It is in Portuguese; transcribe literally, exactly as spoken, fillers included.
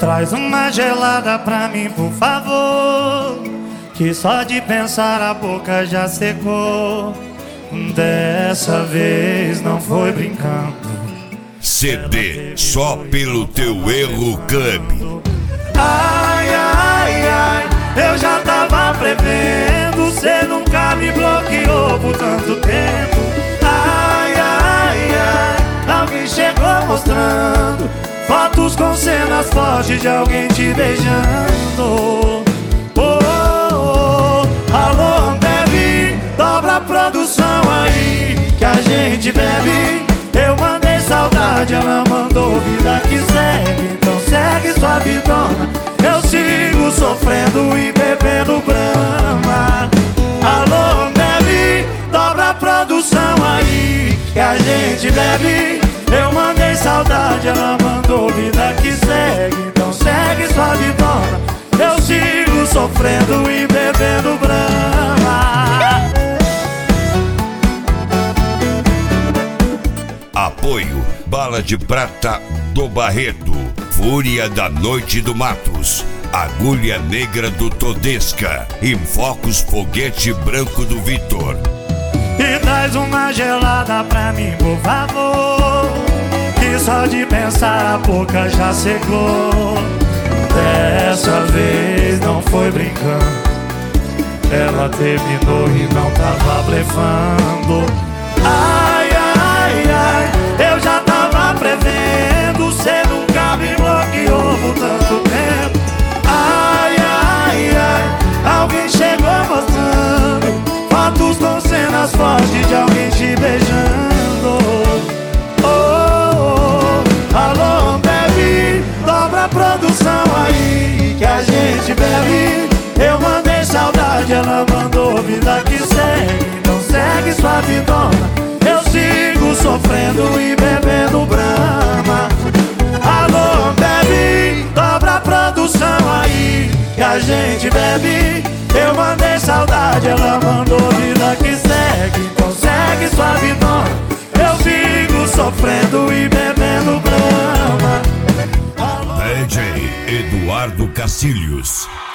Traz uma gelada pra mim, por favor, que só de pensar a boca já secou. Dessa vez não foi brincando. C D Só Pelo Teu Erro Club. Ai, ai, ai, eu já tava prevendo, cê nunca me bloqueou por tanto tempo. Ai, ai, ai, alguém chegou mostrando fotos com cenas fortes de alguém te beijando. Oh, oh, oh. Alô, Ambev, dobra a produção aí que a gente bebe. Eu mandei saudade, ela mandou vida que segue. Então segue sua vidona, eu sigo sofrendo e bebendo Brahma. Alô, Ambev, dobra a produção aí que a gente bebe. Eu mandei saudade, ela mandou vida que segue. Então segue sua vidona, eu sigo sofrendo e bebendo Brahma. Apoio Bala de Prata do Barreto, Fúria da Noite do Matos, Agulha Negra do Todesca e Focos Foguete Branco do Vitor. E traz uma gelada pra mim, por favor, que só de pensar a boca já secou. Dessa vez não foi brincando, ela terminou e não tava blefando. Ai, ai, ai, eu já tava prevendo, cê nunca me bloqueou por tanto tempo. Ai, ai, ai, alguém chegou mostrando fotos com cenas fortes de alguém te beijando. Oh, oh, oh. Alô, Ambev, dobra a produção aí que a gente bebe. Eu mandei saudade, ela mandou vida que segue. Então segue sua vidona, eu sigo sofrendo e bebendo Brahma. Alô, Ambev, dobra a produção aí que a gente bebe. Eu mandei saudade, ela mandou vida que segue. Então segue sua vidona, eu sigo sofrendo e bebendo Brahma. D J Eduardo Cacilhos.